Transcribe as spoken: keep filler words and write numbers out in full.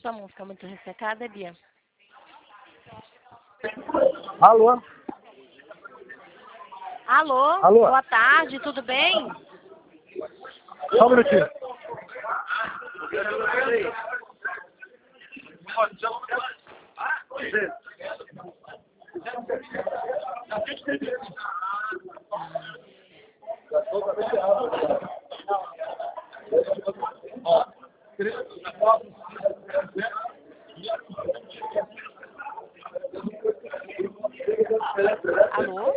Essa música é muito ressecada, Bia? Alô? Alô? Alô? Boa tarde, tudo bem? Só um minutinho. Alô?